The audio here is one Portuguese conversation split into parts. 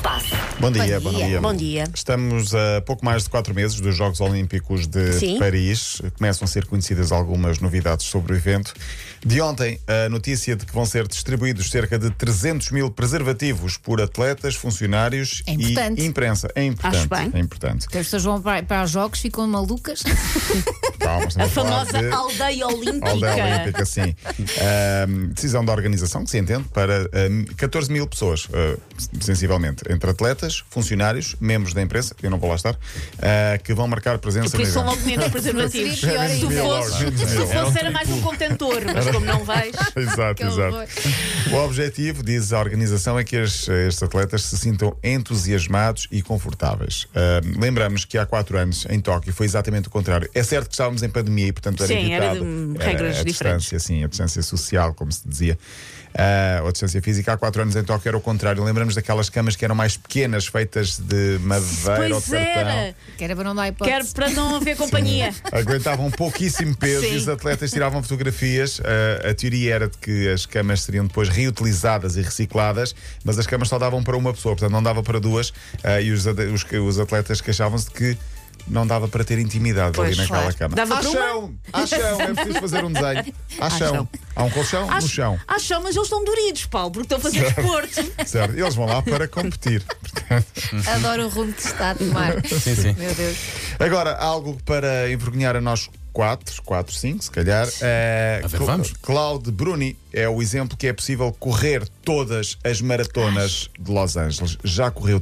passa. Bom dia. Bom dia. Estamos a pouco mais de 4 meses dos Jogos Olímpicos de Paris. Começam a ser conhecidas algumas novidades sobre o evento. De ontem, a notícia de que vão ser distribuídos cerca de 300 mil preservativos por atletas, funcionários e imprensa. É importante. Acho bem. É importante. As pessoas vão para os jogos, ficam malucas. Calma, A famosa aldeia olímpica. Aldeia Olímpica, sim. Decisão da organização, que se entende, para 14 mil pessoas, sensivelmente, entre atletas, funcionários, membros da imprensa, eu não vou lá estar, que vão marcar presença. Por isso são logo menos preservativos. Se fosse era mais um contentor, mas como não vais. Exato. O objetivo, diz a organização, é que estes atletas se sintam entusiasmados e confortáveis. Lembramos que há 4 anos, em Tóquio, foi exatamente o contrário. É certo que estávamos em pandemia e, portanto, era evitado. Era regras a diferentes. Distância, sim, a distância social, como se dizia. A distância física. Há 4 anos em Tóquio era o contrário. Lembramos daquelas camas que eram mais pequenas, feitas de madeira ou de cartão. Que era para não dar hipótese. Quero para não haver companhia. Aguentavam pouquíssimo peso e os atletas tiravam fotografias. A teoria era de que as camas seriam depois reutilizadas e recicladas, mas as camas só davam para uma pessoa, portanto não dava para duas. E os atletas queixavam-se de que não dava para ter intimidade ali naquela cama. Dava para chão, é preciso fazer um desenho. Chão. Há um colchão no chão. Há chão, mas eles estão doridos, Paulo, porque estão a fazer desporto. Certo, eles vão lá para competir. Adoro o rumo que se está a tomar. Sim. Meu Deus. Agora, algo para envergonhar a nós 4, 5, se calhar. Vamos. Claude Bruni é o exemplo que é possível correr todas as maratonas de Los Angeles. Já correu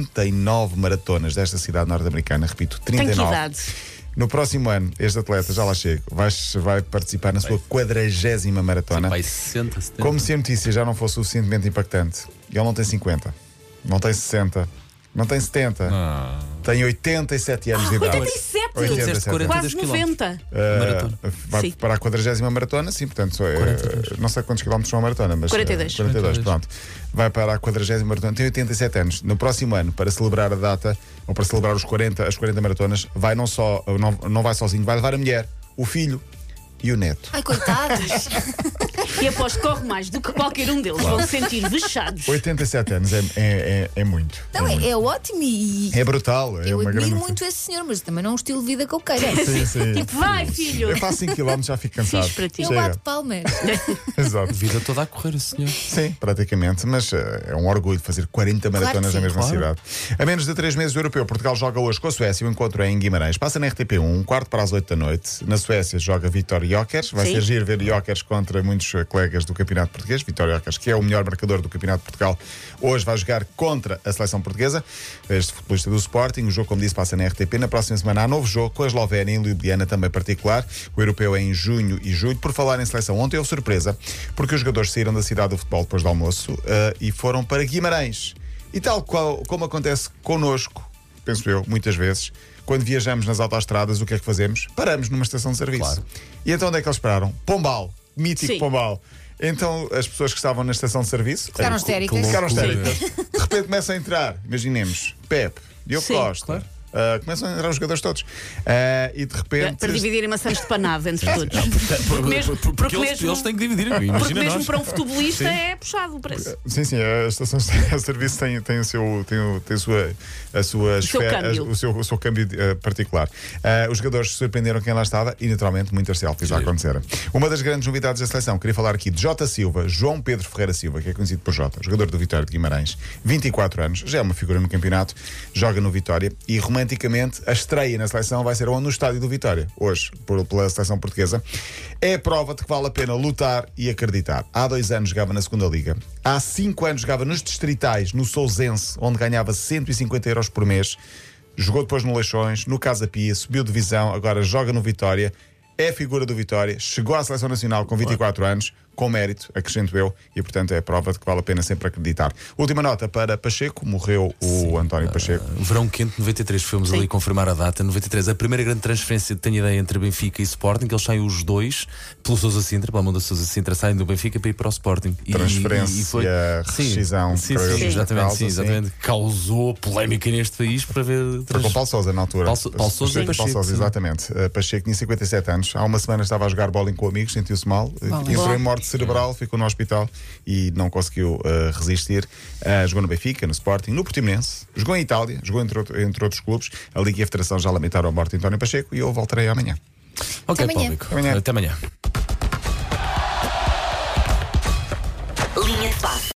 39 maratonas desta cidade norte-americana. Repito, 39. Tem que idade? No próximo ano, este atleta, já lá chego, vai participar na sua 40ª maratona. Vai 60, 70. Como se a notícia já não fosse suficientemente impactante. Ele não tem 50, não tem 60, não tem 70, tem 87 anos de idade. 87? Quase 90. Vai para a 40ª maratona, sim, portanto, não sei quantos quilómetros são a maratona, mas 42, pronto. Vai para a 40ª maratona, tem 87 anos. No próximo ano, para celebrar a data, ou para celebrar as 40 maratonas, não vai sozinho, vai levar a mulher, o filho e o neto. Ai, coitados. E aposto que corre mais do que qualquer um deles. Vão se sentir vexados. 87 anos é muito. Não, é ótimo e é brutal. eu uma admiro grande... muito esse senhor, mas também não é um estilo de vida que eu queira. Sim. Tipo, vai, filho. Eu faço 5 km, já fico cansado. Fiz para ti. Eu Chega. bato palmas. Exato. Vida toda a correr, o senhor. Sim, praticamente, mas é um orgulho fazer 40 maratonas na mesma cidade. A menos de 3 meses do europeu, Portugal joga hoje com a Suécia. O encontro é em Guimarães. Passa na RTP1, 7:15 da noite. Na Suécia joga Vitória Jokers. Vai ser giro ver Jokers contra muitos colegas do Campeonato Português. Vitória Jokers, que é o melhor marcador do Campeonato de Portugal, hoje vai jogar contra a seleção portuguesa. Este futebolista do Sporting. O jogo, como disse, passa na RTP. Na próxima semana há novo jogo com a Eslovénia em Ljubljana, também particular. O europeu é em junho e julho. Por falar em seleção, ontem houve surpresa, porque os jogadores saíram da cidade do futebol depois do almoço e foram para Guimarães. E tal qual como acontece connosco, penso eu, muitas vezes, quando viajamos nas autoestradas, o que é que fazemos? Paramos numa estação de serviço. Claro. E então onde é que eles pararam? Pombal, mítico Pombal. Então as pessoas que estavam na estação de serviço Ficaram histéricas. De repente começam a entrar, imaginemos, Pepe, Diogo Costa. Claro. Começam a entrar os jogadores todos. E de repente. Para dividirem maçãs de panado entre todos. Porque eles têm que dividir. Porque Imagina mesmo nós. para um futebolista é puxado o preço. Sim, as estações de serviço têm o seu câmbio particular. Os jogadores surpreenderam quem lá estava e, naturalmente, muitas selfies já aconteceram. Uma das grandes novidades da seleção, queria falar aqui de Jota Silva, João Pedro Ferreira Silva, que é conhecido por Jota, jogador do Vitória de Guimarães, 24 anos, já é uma figura no campeonato, joga no Vitória e romanticamente a estreia na seleção vai ser onde? No estádio do Vitória, hoje, pela seleção portuguesa. É a prova de que vale a pena lutar e acreditar. Há 2 anos jogava na segunda Liga. Há 5 anos jogava nos distritais, no Sousense, onde ganhava 150 euros por mês. Jogou depois no Leixões, no Casa Pia, subiu divisão, agora joga no Vitória. É a figura do Vitória, chegou à seleção nacional com 24 anos, com mérito, acrescento eu, e portanto é a prova de que vale a pena sempre acreditar. Última nota para Pacheco, morreu o António Pacheco. Verão quente, 93, fomos ali confirmar a data. 93, a primeira grande transferência, tenho ideia, entre Benfica e Sporting, que eles saem os dois, pelo Sousa Sintra, pela mão da Sousa Sintra, saem do Benfica para ir para o Sporting. Transferência, rescisão. Sim, exatamente. Causou polémica neste país para ver. Foi com Paulo Sousa na altura. Paulo Sousa e Pacheco. Exatamente. Pacheco tinha 57 anos. Há uma semana estava a jogar bowling com amigos, sentiu-se mal, entrou em morte morte cerebral, ficou no hospital e não conseguiu resistir. Jogou no Benfica, no Sporting, no Portimonense, jogou em Itália, jogou entre outros clubes. A Liga e a Federação já lamentaram a morte de António Pacheco e eu voltarei amanhã. Ok, Até amanhã. Até amanhã. Linha de passe.